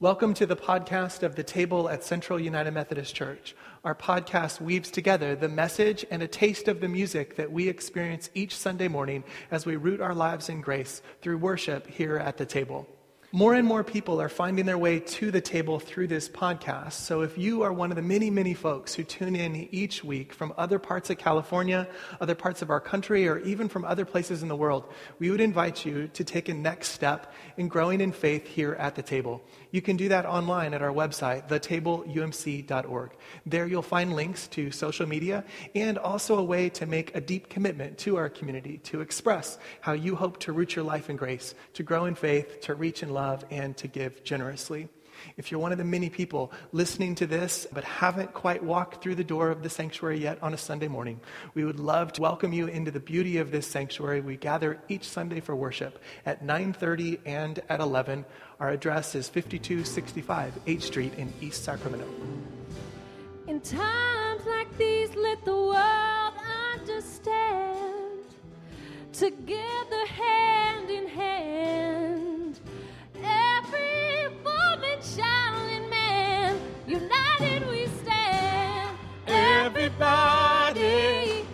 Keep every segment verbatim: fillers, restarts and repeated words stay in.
Welcome to the podcast of The Table at Central United Methodist Church. Our podcast weaves together the message and a taste of the music that we experience each Sunday morning as we root our lives in grace through worship here at The Table. More and more people are finding their way to the table through this podcast. So if you are one of the many, many folks who tune in each week from other parts of California, other parts of our country, or even from other places in the world, we would invite you to take a next step in growing in faith here at the table. You can do that online at our website, the table u m c dot org. There you'll find links to social media and also a way to make a deep commitment to our community, to express how you hope to root your life in grace, to grow in faith, to reach in love, and to give generously. If you're one of the many people listening to this but haven't quite walked through the door of the sanctuary yet on a Sunday morning, we would love to welcome you into the beauty of this sanctuary. We gather each Sunday for worship at nine thirty and at eleven. Our address is fifty-two sixty-five H Street in East Sacramento. In times like these, let the world understand. Together, hand in hand, every woman, child, and man, united we stand. Everybody,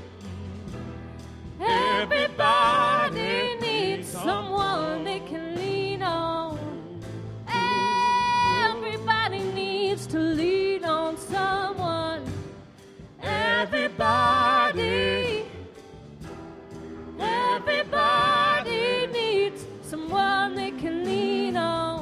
everybody needs someone they can lean on. Everybody needs to lean on someone. Everybody, everybody needs someone they can lean on.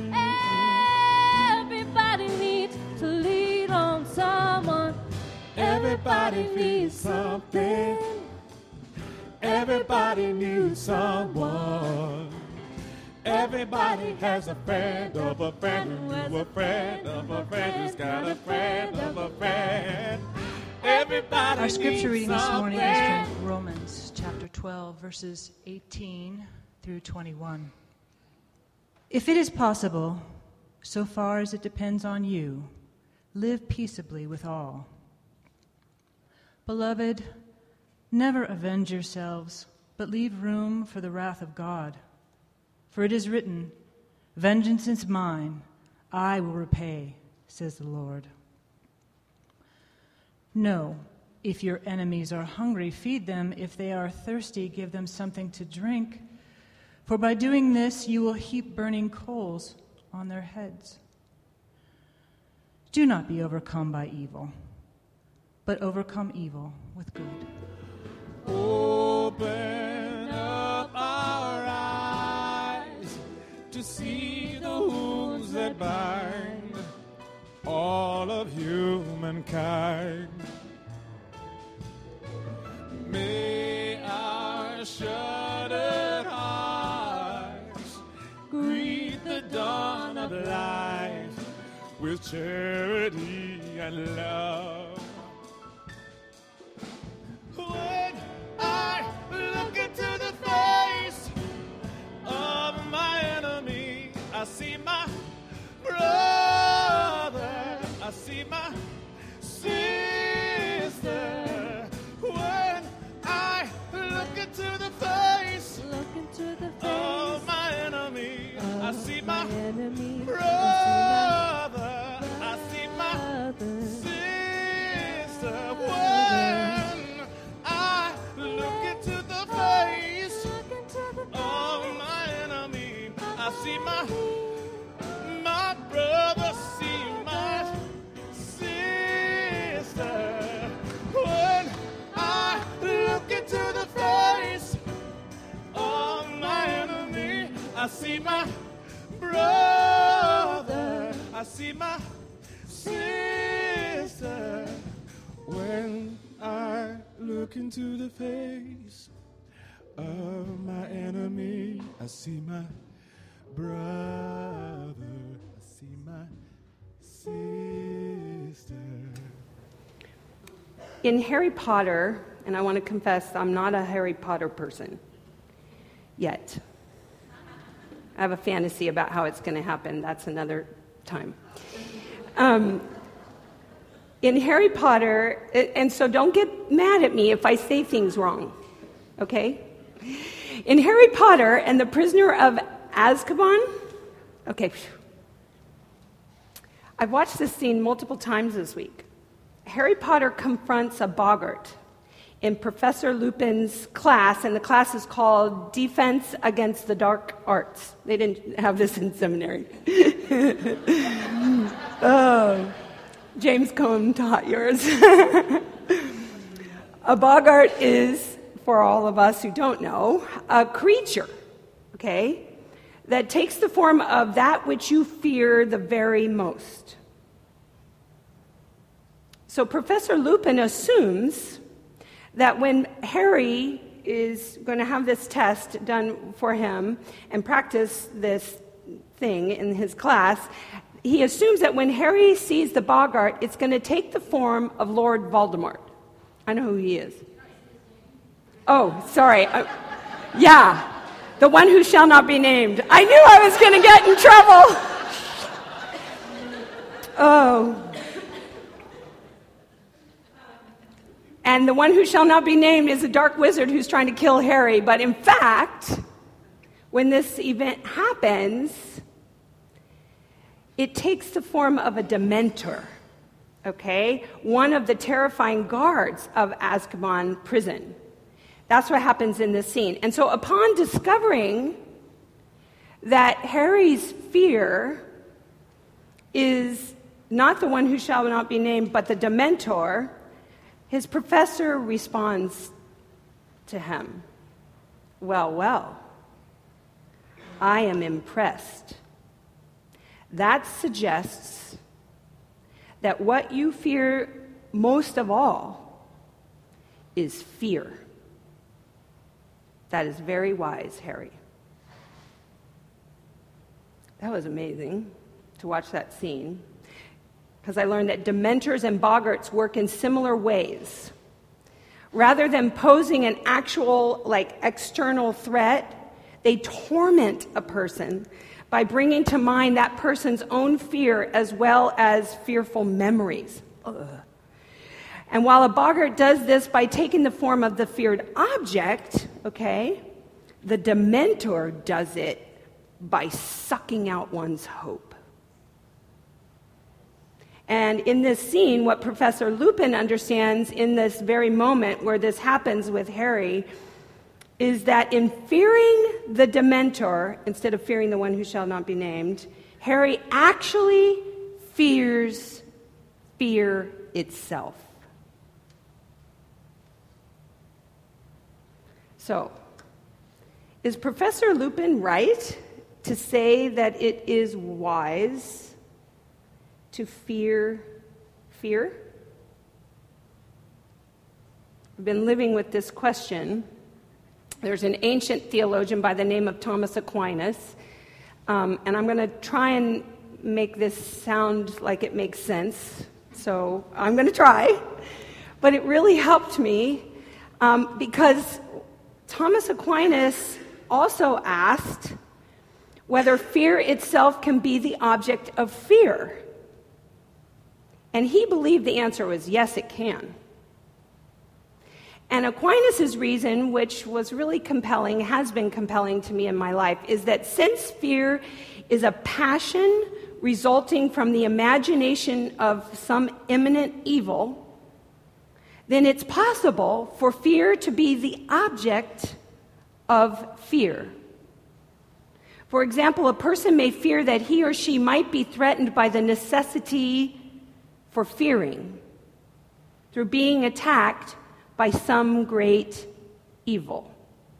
Everybody needs to lean on someone. Everybody needs something. Everybody needs someone. Everybody has a friend of a friend who has a friend of a friend who's got a friend of a friend. Everybody Our scripture reading this morning is something. from Romans chapter twelve, verses eighteen through twenty-one. If it is possible, so far as it depends on you, live peaceably with all. Beloved, never avenge yourselves, but leave room for the wrath of God. For it is written, "Vengeance is mine, I will repay," says the Lord. No, if your enemies are hungry, feed them. If they are thirsty, give them something to drink. For by doing this, you will heap burning coals on their heads. Do not be overcome by evil, but overcome evil with good. Open up our eyes to see the wounds that bind all of humankind. May our shuttered hearts greet the dawn of life with charity and love. When I look into the face of my enemy, I see my brother, I see my sister. When I look into the face, Look into the face of my enemy, of I see my, my enemy. brother, I see my Brother. sister. When I look into the face Look into the of my enemy, I see my my brother, see my sister. When I look into the face of my enemy, I see my brother, I see my sister. When I look into the face of my enemy, I see my brother, I see my sister. In Harry Potter, and I want to confess I'm not a Harry Potter person yet. I have a fantasy about how it's going to happen. That's another time. Um, in Harry Potter, and so don't get mad at me if I say things wrong, okay? In Harry Potter and the Prisoner of Azkaban, okay, I've watched this scene multiple times this week. Harry Potter confronts a boggart in Professor Lupin's class, and the class is called Defense Against the Dark Arts. They didn't have this in seminary. Oh, James Cone taught yours. A boggart is, for all of us who don't know, a creature, okay, that takes the form of that which you fear the very most. So Professor Lupin assumes that when Harry is going to have this test done for him and practice this thing in his class, he assumes that when Harry sees the boggart, it's going to take the form of Lord Voldemort. I know who he is. Oh, sorry. Uh, yeah, the one who shall not be named. I knew I was going to get in trouble. Oh. And the one who shall not be named is a dark wizard who's trying to kill Harry. But in fact, when this event happens, it takes the form of a Dementor, okay? One of the terrifying guards of Azkaban prison. That's what happens in this scene. And so upon discovering that Harry's fear is not the one who shall not be named, but the Dementor, his professor responds to him, "Well, well, I am impressed. That suggests that what you fear most of all is fear. That is very wise, Harry." That was amazing to watch that scene, because I learned that Dementors and Boggarts work in similar ways. Rather than posing an actual, like, external threat, they torment a person by bringing to mind that person's own fear as well as fearful memories. Ugh. And while a boggart does this by taking the form of the feared object, okay, the Dementor does it by sucking out one's hope. And in this scene, what Professor Lupin understands in this very moment where this happens with Harry is that in fearing the Dementor, instead of fearing the one who shall not be named, Harry actually fears fear itself. So, is Professor Lupin right to say that it is wise to fear fear? I've been living with this question. There's an ancient theologian by the name of Thomas Aquinas, um, and I'm going to try and make this sound like it makes sense, so I'm going to try. But it really helped me um, because Thomas Aquinas also asked whether fear itself can be the object of fear. And he believed the answer was yes, it can. And Aquinas' reason, which was really compelling, has been compelling to me in my life, is that since fear is a passion resulting from the imagination of some imminent evil, then it's possible for fear to be the object of fear. For example, a person may fear that he or she might be threatened by the necessity for fearing through being attacked by some great evil.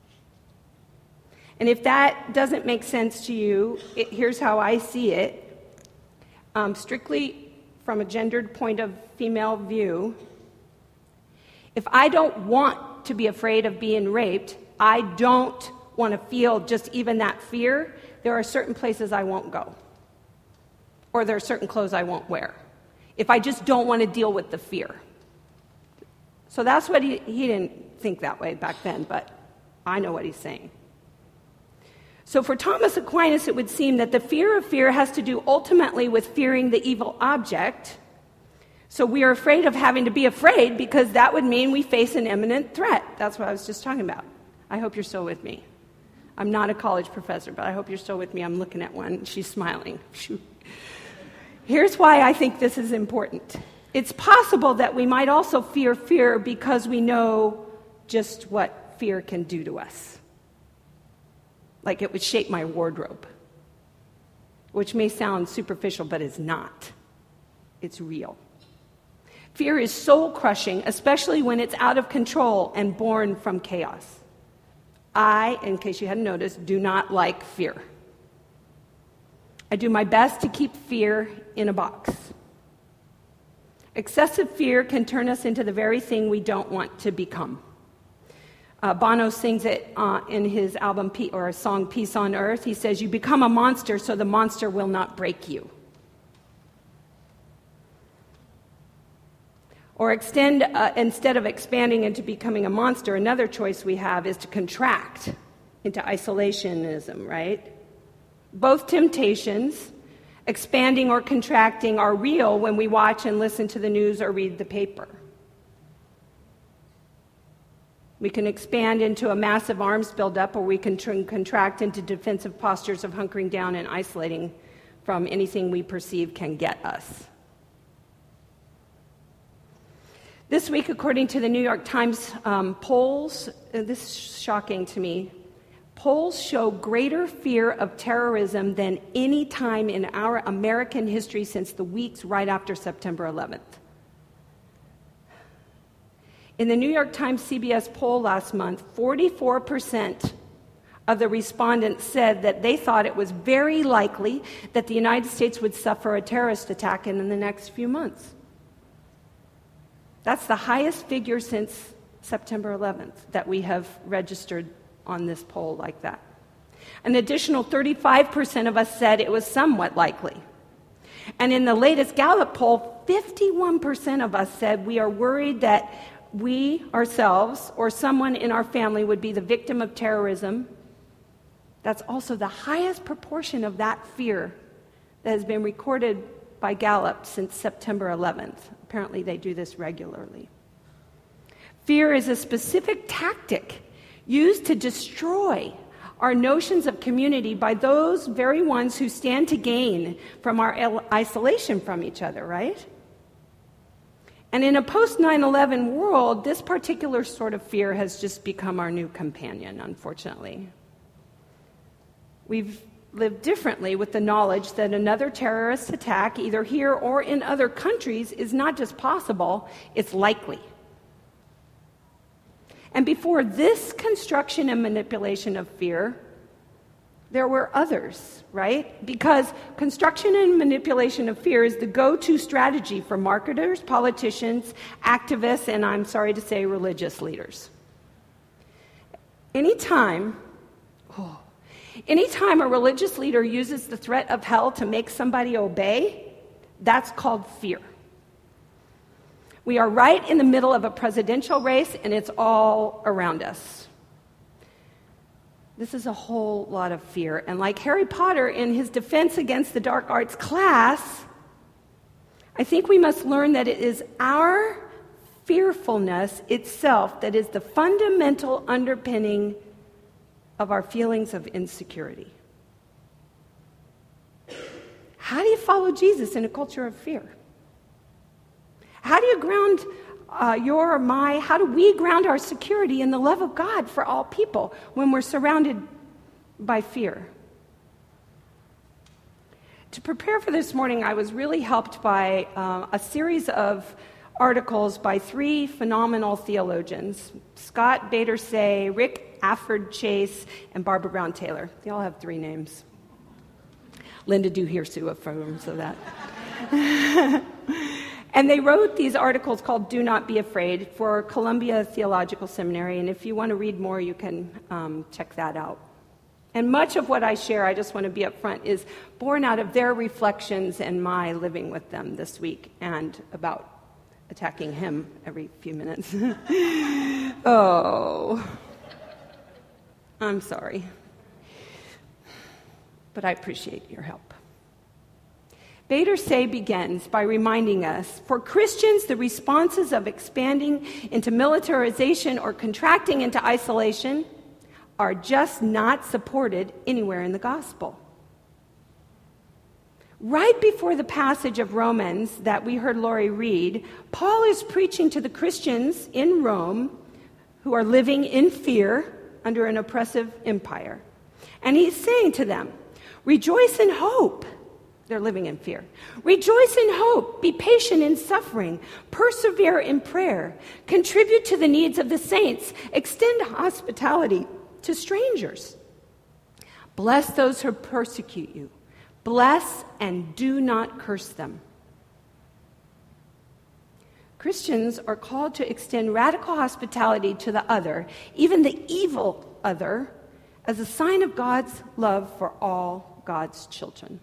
And if that doesn't make sense to you, it, here's how I see it. Um, strictly from a gendered point of female view, if I don't want to be afraid of being raped, I don't want to feel just even that fear, there are certain places I won't go. Or there are certain clothes I won't wear. If I just don't want to deal with the fear. So that's what he, he didn't think that way back then, but I know what he's saying. So for Thomas Aquinas, it would seem that the fear of fear has to do ultimately with fearing the evil object. So we are afraid of having to be afraid because that would mean we face an imminent threat. That's what I was just talking about. I hope you're still with me. I'm not a college professor, but I hope you're still with me. I'm looking at one. She's smiling. Here's why I think this is important. It's possible that we might also fear fear because we know just what fear can do to us. Like it would shape my wardrobe, which may sound superficial, but it's not. It's real. Fear is soul-crushing, especially when it's out of control and born from chaos. I, in case you hadn't noticed, do not like fear. I do my best to keep fear in a box. Excessive fear can turn us into the very thing we don't want to become. Uh, Bono sings it uh, in his album Pe- or song Peace on Earth. He says, "You become a monster so the monster will not break you." Or extend, uh, instead of expanding into becoming a monster, another choice we have is to contract into isolationism, right? Both temptations, expanding or contracting, are real when we watch and listen to the news or read the paper. We can expand into a massive arms buildup, or we can tr- contract into defensive postures of hunkering down and isolating from anything we perceive can get us. This week, according to the New York Times um, polls, uh, this is shocking to me, polls show greater fear of terrorism than any time in our American history since the weeks right after September eleventh. In the New York Times C B S poll last month, forty-four percent of the respondents said that they thought it was very likely that the United States would suffer a terrorist attack in the next few months. That's the highest figure since September eleventh that we have registered on this poll like that. An additional thirty-five percent of us said it was somewhat likely. And in the latest Gallup poll, fifty-one percent of us said we are worried that we ourselves or someone in our family would be the victim of terrorism. That's also the highest proportion of that fear that has been recorded by Gallup since September eleventh. Apparently they do this regularly. Fear is a specific tactic used to destroy our notions of community by those very ones who stand to gain from our isolation from each other, right? And in a post nine eleven world, this particular sort of fear has just become our new companion, unfortunately. We've lived differently with the knowledge that another terrorist attack, either here or in other countries, is not just possible, it's likely. And before this construction and manipulation of fear, there were others, right? Because construction and manipulation of fear is the go-to strategy for marketers, politicians, activists, and I'm sorry to say, religious leaders. Anytime, oh, anytime a religious leader uses the threat of hell to make somebody obey, that's called fear. We are right in the middle of a presidential race, and it's all around us. This is a whole lot of fear. And like Harry Potter in his Defense Against the Dark Arts class, I think we must learn that it is our fearfulness itself that is the fundamental underpinning of our feelings of insecurity. How do you follow Jesus in a culture of fear? How do you ground uh, your or my, how do we ground our security in the love of God for all people when we're surrounded by fear? To prepare for this morning, I was really helped by uh, a series of articles by three phenomenal theologians, Scott Bader-Say, Rick Afford Chase, and Barbara Brown Taylor. They all have three names. Linda Duhirsu affirms of that. And they wrote these articles called Do Not Be Afraid for Columbia Theological Seminary, and if you want to read more, you can um, check that out. And much of what I share, I just want to be upfront, is born out of their reflections and my living with them this week and about attacking him every few minutes. Oh, I'm sorry. But I appreciate your help. Bader-Say begins by reminding us, for Christians, the responses of expanding into militarization or contracting into isolation are just not supported anywhere in the gospel. Right before the passage of Romans that we heard Lori read, Paul is preaching to the Christians in Rome who are living in fear under an oppressive empire. And he's saying to them, rejoice in hope. They're living in fear. Rejoice in hope. Be patient in suffering. Persevere in prayer. Contribute to the needs of the saints. Extend hospitality to strangers. Bless those who persecute you. Bless and do not curse them. Christians are called to extend radical hospitality to the other, even the evil other, as a sign of God's love for all God's children.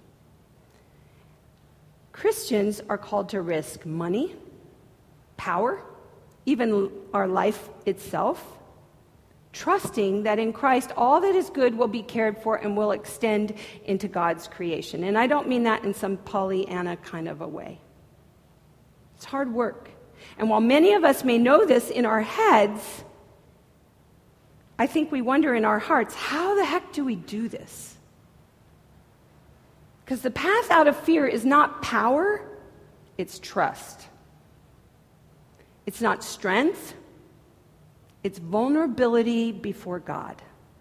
Christians are called to risk money, power, even our life itself, trusting that in Christ all that is good will be cared for and will extend into God's creation. And I don't mean that in some Pollyanna kind of a way. It's hard work. And while many of us may know this in our heads, I think we wonder in our hearts, how the heck do we do this? Because the path out of fear is not power, it's trust. It's not strength, it's vulnerability before God.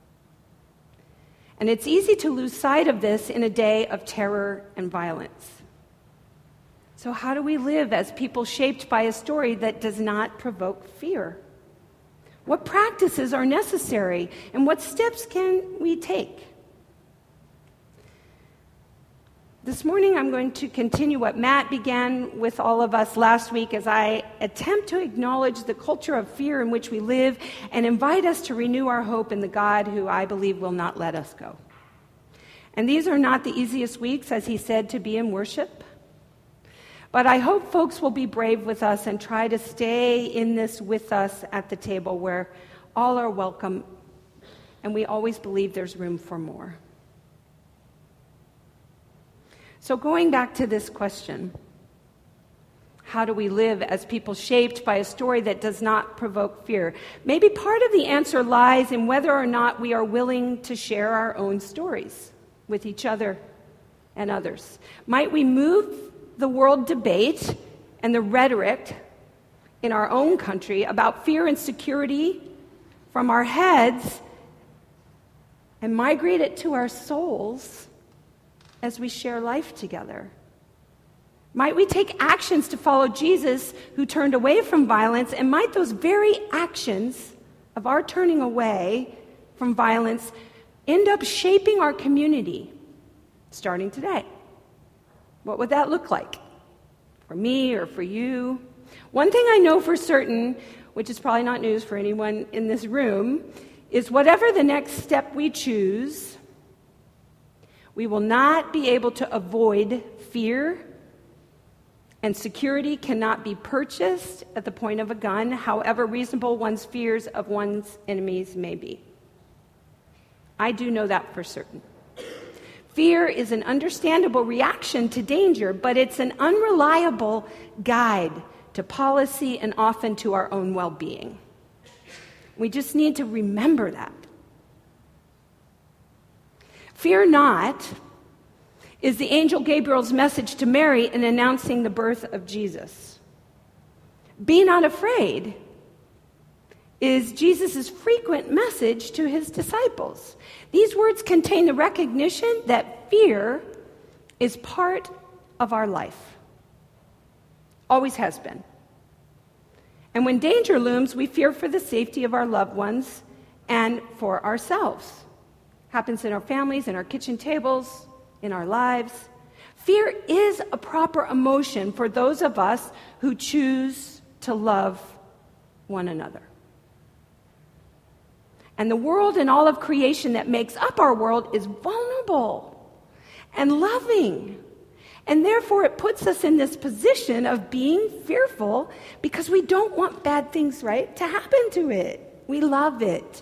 And it's easy to lose sight of this in a day of terror and violence. So how do we live as people shaped by a story that does not provoke fear? What practices are necessary, and what steps can we take? This morning I'm going to continue what Matt began with all of us last week as I attempt to acknowledge the culture of fear in which we live and invite us to renew our hope in the God who I believe will not let us go. And these are not the easiest weeks, as he said, to be in worship. But I hope folks will be brave with us and try to stay in this with us at the table where all are welcome and we always believe there's room for more. So going back to this question, how do we live as people shaped by a story that does not provoke fear? Maybe part of the answer lies in whether or not we are willing to share our own stories with each other and others. Might we move the world debate and the rhetoric in our own country about fear and security from our heads and migrate it to our souls as we share life together? Might we take actions to follow Jesus, who turned away from violence, and might those very actions of our turning away from violence end up shaping our community starting today? What would that look like for me or for you? One thing I know for certain, which is probably not news for anyone in this room, is whatever the next step we choose, we will not be able to avoid fear, and security cannot be purchased at the point of a gun, however reasonable one's fears of one's enemies may be. I do know that for certain. Fear is an understandable reaction to danger, but it's an unreliable guide to policy and often to our own well-being. We just need to remember that. Fear not is the angel Gabriel's message to Mary in announcing the birth of Jesus. Be not afraid is Jesus' frequent message to his disciples. These words contain the recognition that fear is part of our life. Always has been. And when danger looms, we fear for the safety of our loved ones and for ourselves. Happens in our families, in our kitchen tables, in our lives. Fear is a proper emotion for those of us who choose to love one another. And the world and all of creation that makes up our world is vulnerable and loving. And therefore it puts us in this position of being fearful because we don't want bad things, right, to happen to it. We love it.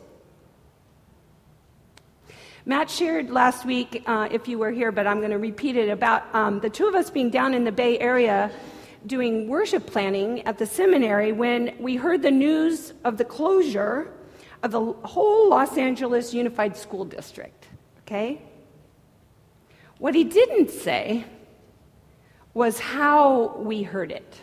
Matt shared last week, uh, if you were here, but I'm going to repeat it, about um, the two of us being down in the Bay Area doing worship planning at the seminary when we heard the news of the closure of the whole Los Angeles Unified School District, okay? What he didn't say was how we heard it.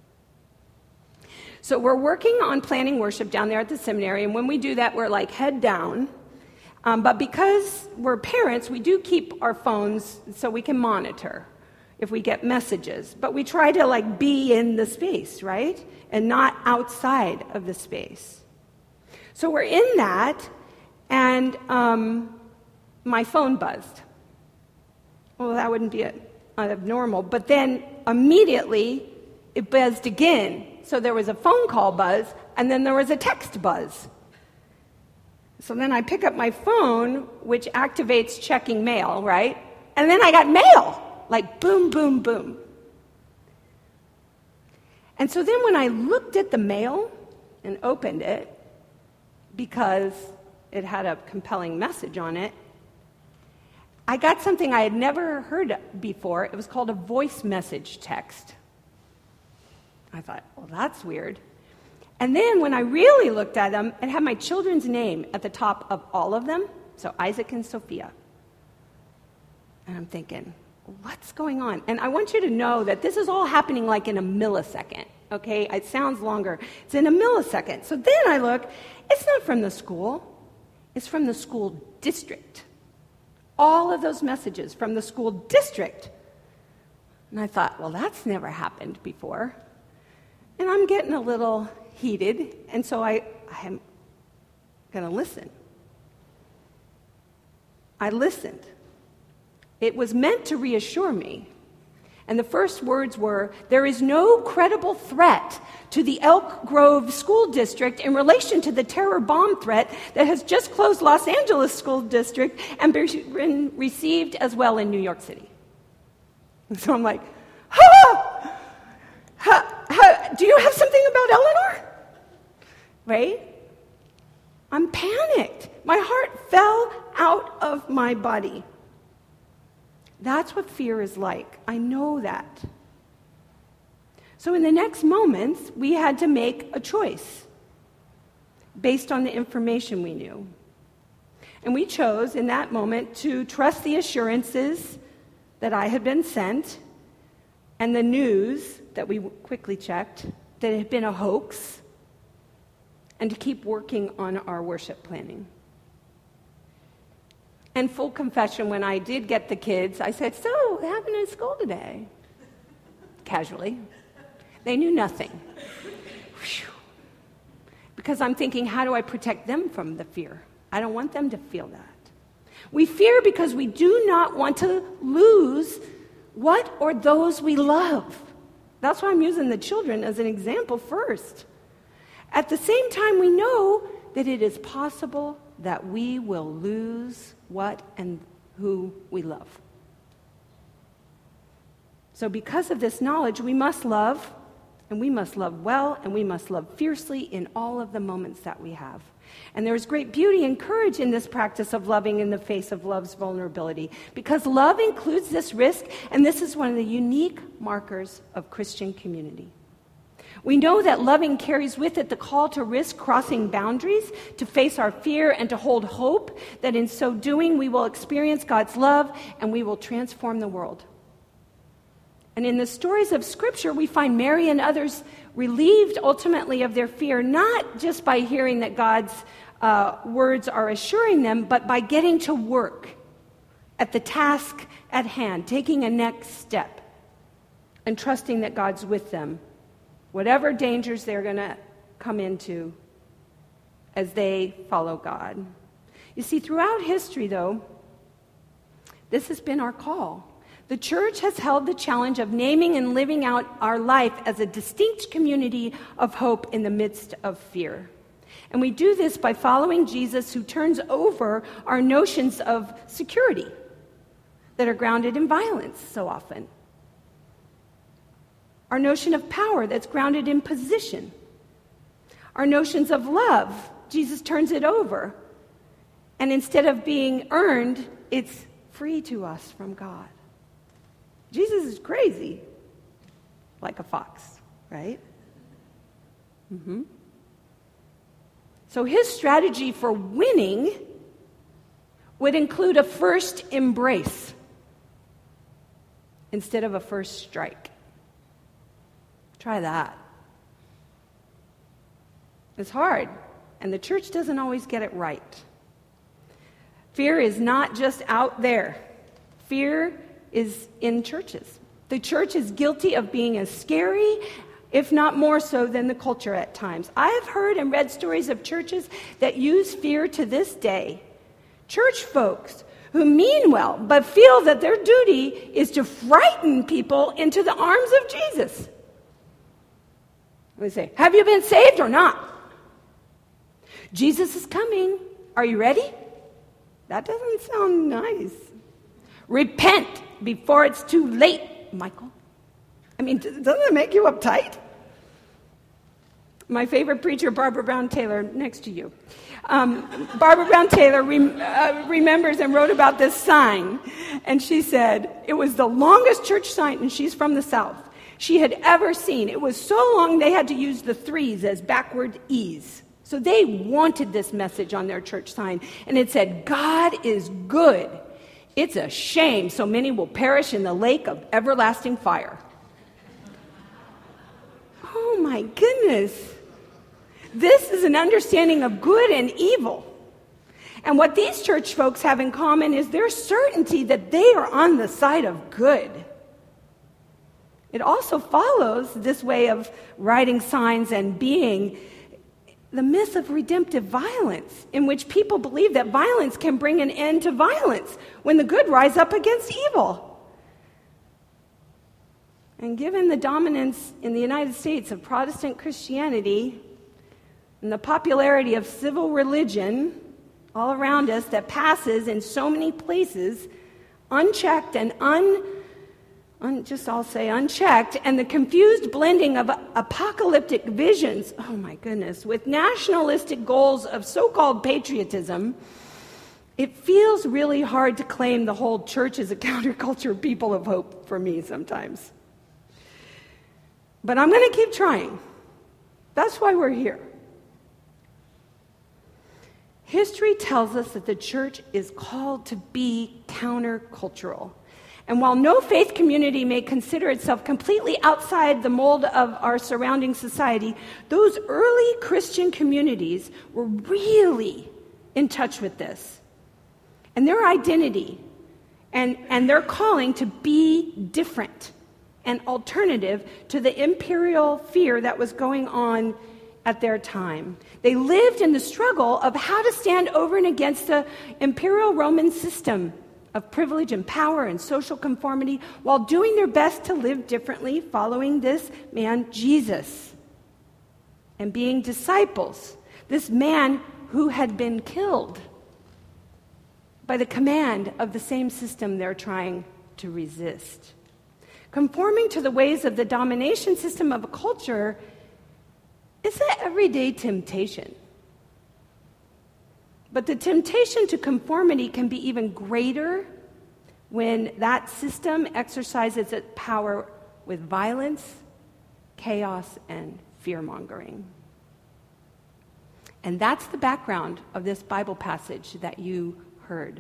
So we're working on planning worship down there at the seminary, and when we do that, we're like head down. Um, but because we're parents, we do keep our phones so we can monitor if we get messages. But we try to like be in the space, right? And not outside of the space. So we're in that, and um, my phone buzzed. Well, that wouldn't be abnormal. But then immediately it buzzed again. So there was a phone call buzz, and then there was a text buzz. So then I pick up my phone, which activates checking mail, right? And then I got mail, like boom, boom, boom. And so then when I looked at the mail and opened it, because it had a compelling message on it, I got something I had never heard before. It was called a voice message text. I thought, well, that's weird. And then when I really looked at them, it had my children's name at the top of all of them, so Isaac and Sophia. And I'm thinking, what's going on? And I want you to know that this is all happening like in a millisecond, okay? It sounds longer. It's in a millisecond. So then I look, it's not from the school. It's from the school district. All of those messages from the school district. And I thought, well, that's never happened before. And I'm getting a little heated, and so I, I'm going to listen. I listened. It was meant to reassure me. And the first words were, there is no credible threat to the Elk Grove School District in relation to the terror bomb threat that has just closed Los Angeles School District and been received as well in New York City. And so I'm like, ha! Ha, ha, do you have something about Eleanor? Right? I'm panicked. My heart fell out of my body. That's what fear is like. I know that. So in the next moments, we had to make a choice based on the information we knew. And we chose in that moment to trust the assurances that I had been sent and the news that we quickly checked that it had been a hoax, and to keep working on our worship planning. And full confession, when I did get the kids, I said, so, what happened in school today? Casually. They knew nothing. Whew. Because I'm thinking, how do I protect them from the fear? I don't want them to feel that. We fear because we do not want to lose what or those we love. That's why I'm using the children as an example first. At the same time, we know that it is possible that we will lose what and who we love. So because of this knowledge, we must love, and we must love well, and we must love fiercely in all of the moments that we have. And there is great beauty and courage in this practice of loving in the face of love's vulnerability, because love includes this risk, and this is one of the unique markers of Christian community. We know that loving carries with it the call to risk crossing boundaries, to face our fear, and to hold hope that in so doing we will experience God's love and we will transform the world. And in the stories of Scripture, we find Mary and others relieved ultimately of their fear, not just by hearing that God's uh, words are assuring them, but by getting to work at the task at hand, taking a next step, and trusting that God's with them, whatever dangers they're going to come into as they follow God. You see, throughout history, though, this has been our call. The church has held the challenge of naming and living out our life as a distinct community of hope in the midst of fear. And we do this by following Jesus, who turns over our notions of security that are grounded in violence so often. Our notion of power that's grounded in position. Our notions of love, Jesus turns it over. And instead of being earned, it's free to us from God. Jesus is crazy, like a fox, right? Mm-hmm. So his strategy for winning would include a first embrace. instead of a first strike. Try that. It's hard, and the church doesn't always get it right. Fear is not just out there. Fear is in churches. The church is guilty of being as scary, if not more so, than the culture at times. I have heard and read stories of churches that use fear to this day. Church folks who mean well, but feel that their duty is to frighten people into the arms of Jesus. We say, have you been saved or not? Jesus is coming. Are you ready? That doesn't sound nice. Repent before it's too late, Michael. I mean, doesn't it make you uptight? My favorite preacher, Barbara Brown Taylor, next to you. Um, Barbara Brown Taylor rem- uh, remembers and wrote about this sign. And she said, it was the longest church sign, and she's from the South, she had ever seen. It was so long they had to use the threes as backward E's. So they wanted this message on their church sign. And it said, God is good. It's a shame so many will perish in the lake of everlasting fire. Oh my goodness. This is an understanding of good and evil. And what these church folks have in common is their certainty that they are on the side of good. It also follows this way of writing signs and being the myth of redemptive violence, in which people believe that violence can bring an end to violence when the good rise up against evil. And given the dominance in the United States of Protestant Christianity and the popularity of civil religion all around us that passes in so many places unchecked and un Un, just I'll say unchecked, and the confused blending of apocalyptic visions, oh my goodness, with nationalistic goals of so-called patriotism, it feels really hard to claim the whole church is a counterculture people of hope for me sometimes. But I'm going to keep trying. That's why we're here. History tells us that the church is called to be countercultural. And while no faith community may consider itself completely outside the mold of our surrounding society, those early Christian communities were really in touch with this. And their identity and, and their calling to be different and alternative to the imperial fear that was going on at their time. They lived in the struggle of how to stand over and against the imperial Roman system of privilege and power and social conformity, while doing their best to live differently, following this man, Jesus, and being disciples. This man who had been killed by the command of the same system they're trying to resist. Conforming to the ways of the domination system of a culture is an everyday temptation. But the temptation to conformity can be even greater when that system exercises its power with violence, chaos, and fear-mongering. And that's the background of this Bible passage that you heard.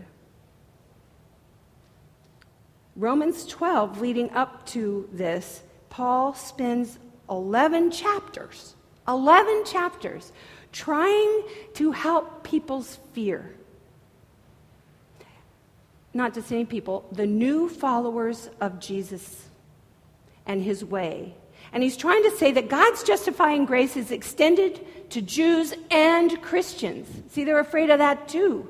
Romans twelve, leading up to this, Paul spends eleven chapters, eleven chapters, trying to help people's fear. Not just any people, the new followers of Jesus and his way. And he's trying to say that God's justifying grace is extended to Jews and Christians. See, they're afraid of that too.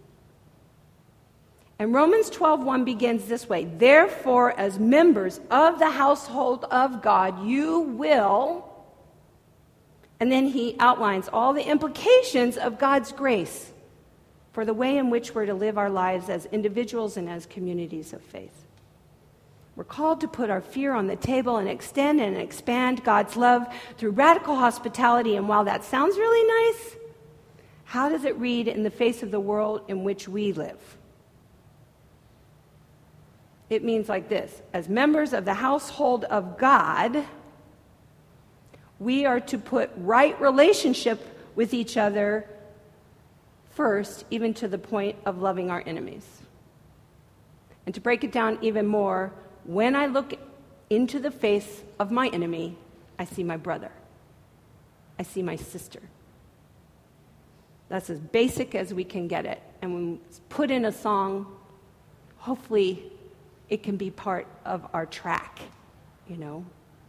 And Romans twelve one begins this way: therefore, as members of the household of God, you will... And then he outlines all the implications of God's grace for the way in which we're to live our lives as individuals and as communities of faith. We're called to put our fear on the table and extend and expand God's love through radical hospitality. And while that sounds really nice, how does it read in the face of the world in which we live? It means like this: as members of the household of God, we are to put right relationship with each other first, even to the point of loving our enemies. And to break it down even more, when I look into the face of my enemy, I see my brother. I see my sister. That's as basic as we can get it. And when we put in a song, hopefully it can be part of our track, you know.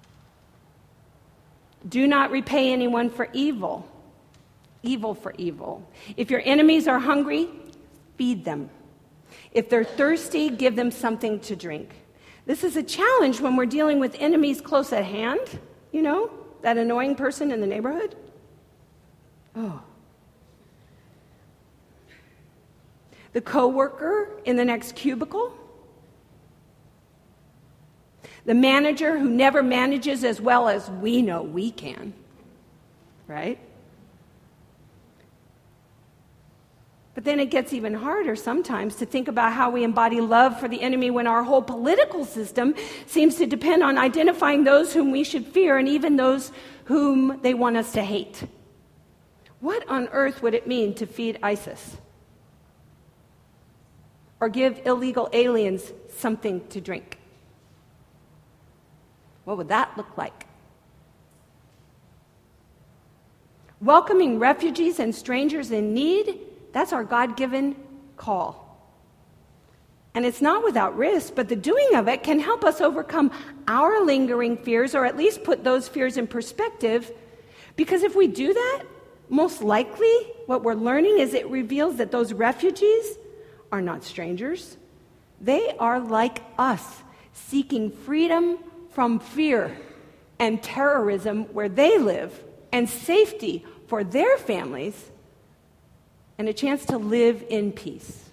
Do not repay anyone for evil. Evil for evil. If your enemies are hungry, feed them. If they're thirsty, give them something to drink. This is a challenge when we're dealing with enemies close at hand, you know, that annoying person in the neighborhood. Oh. The coworker in the next cubicle. The manager who never manages as well as we know we can. Right? But then it gets even harder sometimes to think about how we embody love for the enemy when our whole political system seems to depend on identifying those whom we should fear and even those whom they want us to hate. What on earth would it mean to feed ISIS? Or give illegal aliens something to drink? What would that look like? Welcoming refugees and strangers in need, that's our God-given call. And it's not without risk, but the doing of it can help us overcome our lingering fears, or at least put those fears in perspective. Because if we do that, most likely what we're learning is it reveals that those refugees are not strangers. They are like us, seeking freedom from fear and terrorism where they live, and safety for their families, and a chance to live in peace.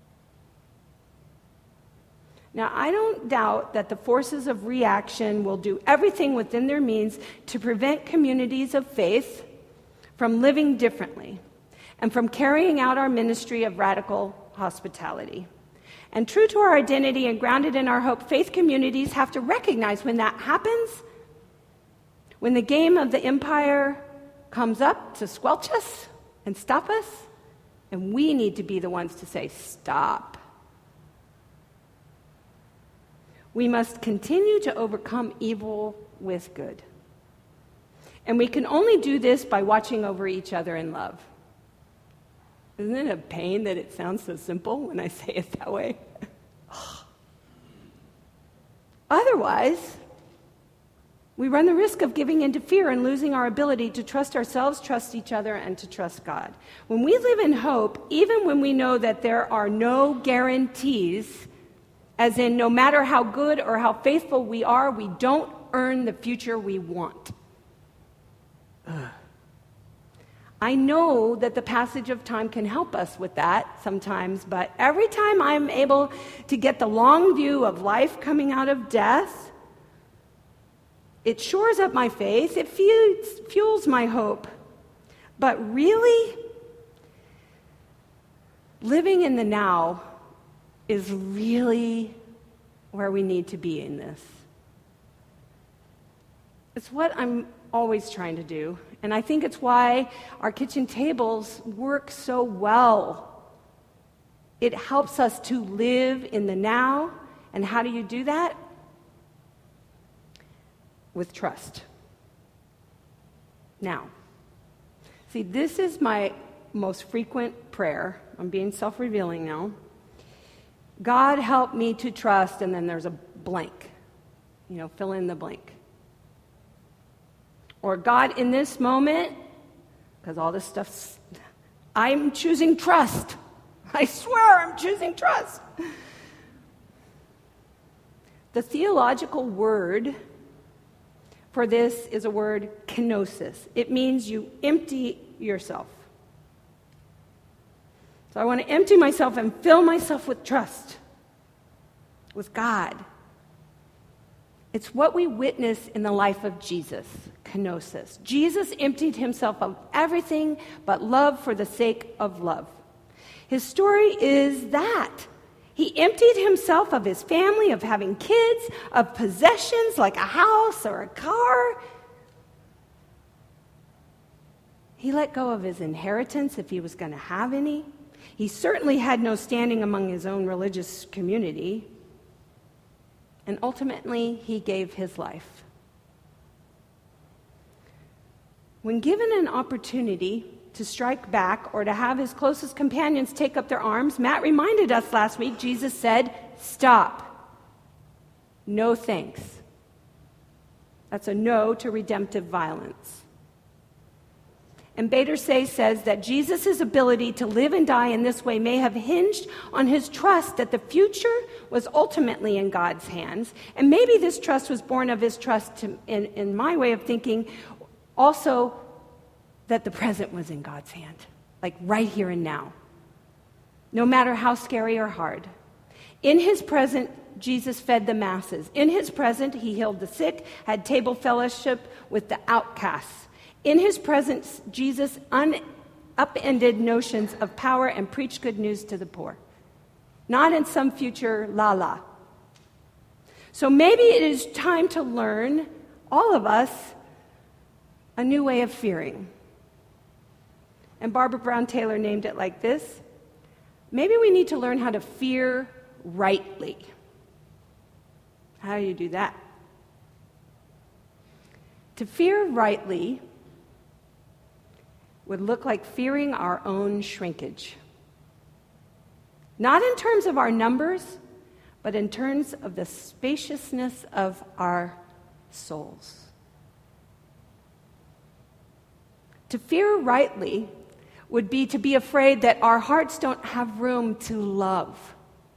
Now, I don't doubt that the forces of reaction will do everything within their means to prevent communities of faith from living differently and from carrying out our ministry of radical hospitality. And true to our identity and grounded in our hope, faith communities have to recognize when that happens, when the game of the empire comes up to squelch us and stop us, and we need to be the ones to say, stop. We must continue to overcome evil with good. And we can only do this by watching over each other in love. Isn't it a pain that it sounds so simple when I say it that way? Otherwise, we run the risk of giving into fear and losing our ability to trust ourselves, trust each other, and to trust God. When we live in hope, even when we know that there are no guarantees, as in no matter how good or how faithful we are, we don't earn the future we want. Ugh. I know that the passage of time can help us with that sometimes, but every time I'm able to get the long view of life coming out of death, it shores up my faith, it fuels, fuels my hope. But really, living in the now is really where we need to be in this. It's what I'm always trying to do. And I think it's why our kitchen tables work so well. It helps us to live in the now. And how do you do that? With trust. Now, see, this is my most frequent prayer. I'm being self-revealing now. God, help me to trust, and then there's a blank. You know, fill in the blank. Or God, in this moment, because all this stuff's, I'm choosing trust. I swear I'm choosing trust. The theological word for this is a word, kenosis. It means you empty yourself. So I want to empty myself and fill myself with trust, with God. It's what we witness in the life of Jesus, kenosis. Jesus emptied himself of everything but love for the sake of love. His story is that. He emptied himself of his family, of having kids, of possessions like a house or a car. He let go of his inheritance if he was going to have any. He certainly had no standing among his own religious community. and ultimately he gave his life. When given an opportunity to strike back or to have his closest companions take up their arms, Matt reminded us last week, Jesus said, "Stop. No thanks." That's a no to redemptive violence. And Bader Say says that Jesus' ability to live and die in this way may have hinged on his trust that the future was ultimately in God's hands. And maybe this trust was born of his trust, to, in, in my way of thinking, also that the present was in God's hand, like right here and now, no matter how scary or hard. In his present, Jesus fed the masses. In his present, he healed the sick, had table fellowship with the outcasts. In his presence, Jesus un- upended notions of power and preached good news to the poor. Not in some future la-la. So maybe it is time to learn, all of us, a new way of fearing. And Barbara Brown Taylor named it like this: maybe we need to learn how to fear rightly. How do you do that? To fear rightly would look like fearing our own shrinkage. Not in terms of our numbers, but in terms of the spaciousness of our souls. To fear rightly would be to be afraid that our hearts don't have room to love.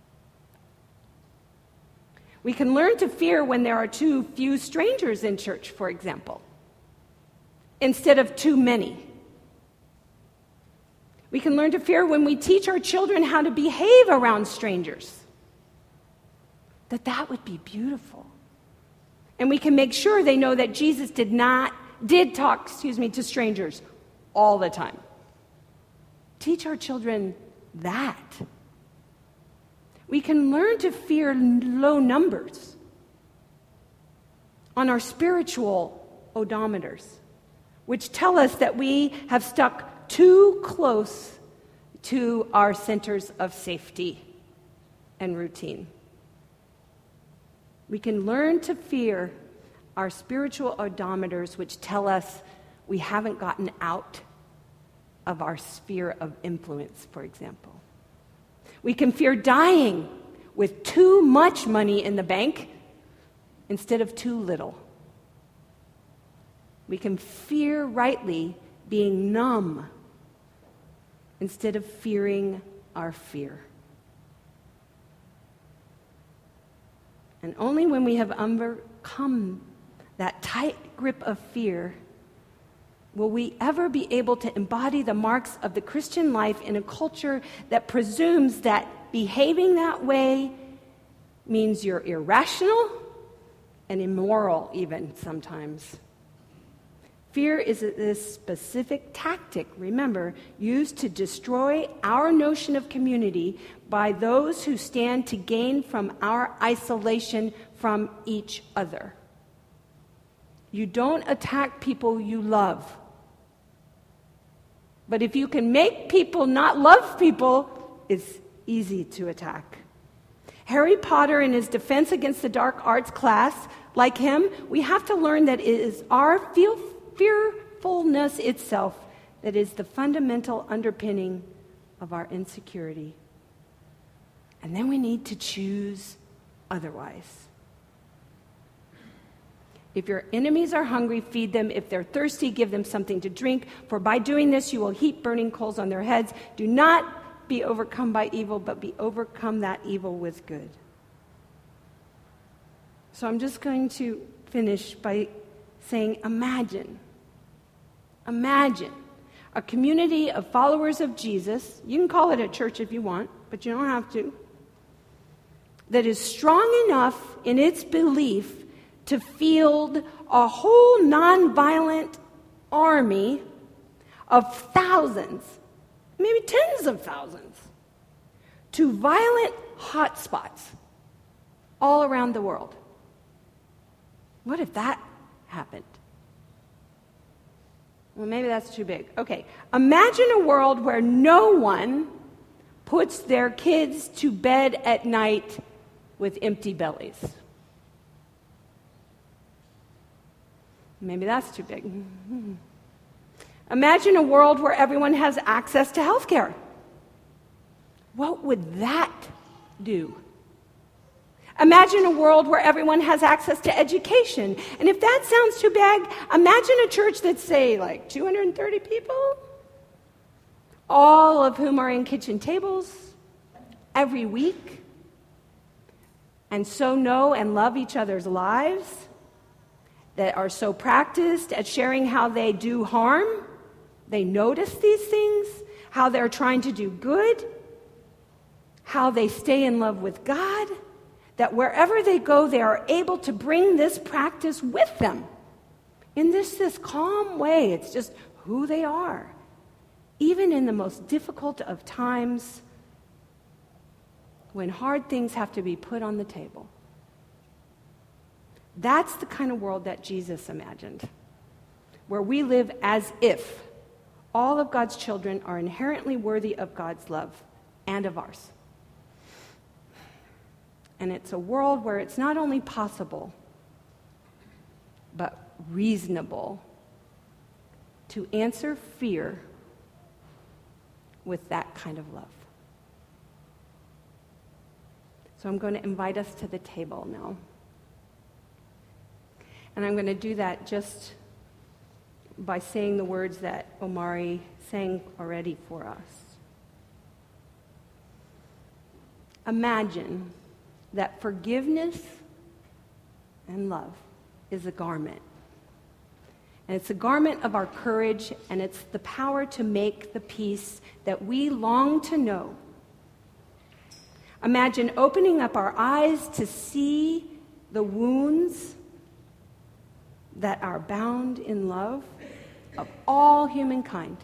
We can learn to fear when there are too few strangers in church, for example, instead of too many. We can learn to fear when we teach our children how to behave around strangers. That that would be beautiful. And we can make sure they know that Jesus did not, did talk, excuse me, to strangers all the time. Teach our children that. We can learn to fear low numbers on our spiritual odometers, which tell us that we have stuck too close to our centers of safety and routine. We can learn to fear our spiritual odometers, which tell us we haven't gotten out of our sphere of influence, for example. We can fear dying with too much money in the bank instead of too little. We can fear rightly being numb instead of fearing our fear. And only when we have overcome that tight grip of fear will we ever be able to embody the marks of the Christian life in a culture that presumes that behaving that way means you're irrational and immoral even sometimes. Fear is this specific tactic, remember, used to destroy our notion of community by those who stand to gain from our isolation from each other. You don't attack people you love. But if you can make people not love people, it's easy to attack. Harry Potter, in his Defense Against the Dark Arts class, like him, we have to learn that it is our feel, fearfulness itself that is the fundamental underpinning of our insecurity. And then we need to choose otherwise. If your enemies are hungry, feed them. If they're thirsty, give them something to drink. For by doing this, you will heap burning coals on their heads. Do not be overcome by evil, but be overcome that evil with good. So I'm just going to finish by saying, imagine, imagine a community of followers of Jesus. You can call it a church if you want, but you don't have to. That is strong enough in its belief to field a whole nonviolent army of thousands, maybe tens of thousands, to violent hotspots all around the world. What if that happened? Well, maybe that's too big. Okay, imagine a world where no one puts their kids to bed at night with empty bellies. Maybe that's too big. Imagine a world where everyone has access to health care. What would that do? Imagine a world where everyone has access to education. And if that sounds too big, imagine a church that's, say, like two hundred thirty people, all of whom are in kitchen tables every week, and so know and love each other's lives, that are so practiced at sharing how they do harm, they notice these things, how they're trying to do good, how they stay in love with God, that wherever they go, they are able to bring this practice with them in this, this calm way. It's just who they are. Even in the most difficult of times, when hard things have to be put on the table. That's the kind of world that Jesus imagined, where we live as if all of God's children are inherently worthy of God's love and of ours. And it's a world where it's not only possible, but reasonable to answer fear with that kind of love. So I'm going to invite us to the table now. And I'm going to do that just by saying the words that Omari sang already for us. Imagine that forgiveness and love is a garment. And it's a garment of our courage, and it's the power to make the peace that we long to know. Imagine opening up our eyes to see the wounds that are bound in love of all humankind.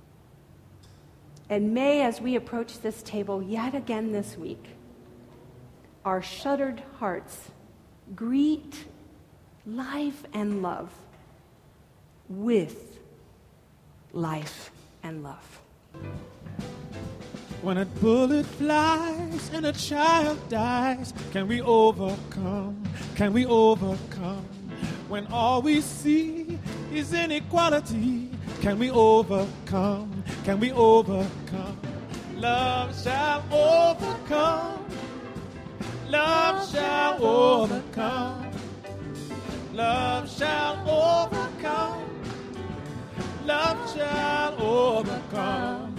And may, as we approach this table yet again this week, our shuttered hearts greet life and love with life and love. When a bullet flies and a child dies, can we overcome? Can we overcome? When all we see is inequality, can we overcome? Can we overcome? Love shall overcome. Love shall overcome. Love shall overcome. Love shall overcome.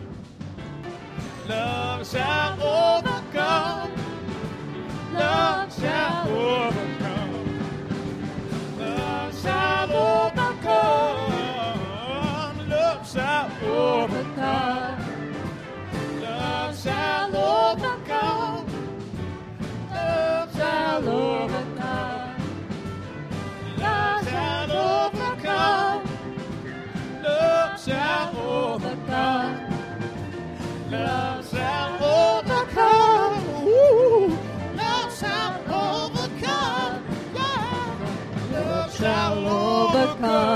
Love shall overcome. Love shall overcome. Love shall overcome. Love shall overcome. Love shall overcome. Love shall overcome. Love shall overcome. Love shall overcome. Love shall overcome. Ooh. Love shall overcome. Yeah. Love shall overcome.